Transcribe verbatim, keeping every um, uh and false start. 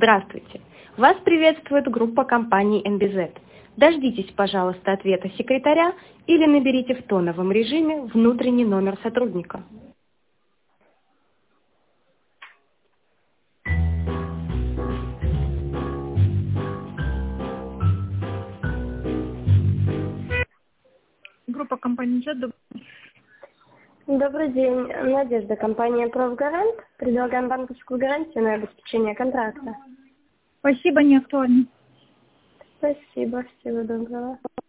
Здравствуйте. Вас приветствует группа компании эн би зет. Дождитесь, пожалуйста, ответа секретаря или наберите в тоновом режиме внутренний номер сотрудника. Группа компании «Джет». Добрый день. Надежда, компания «Профгарант». Предлагаем банковскую гарантию на обеспечение контракта. Спасибо, не актуально. Спасибо. Всего доброго.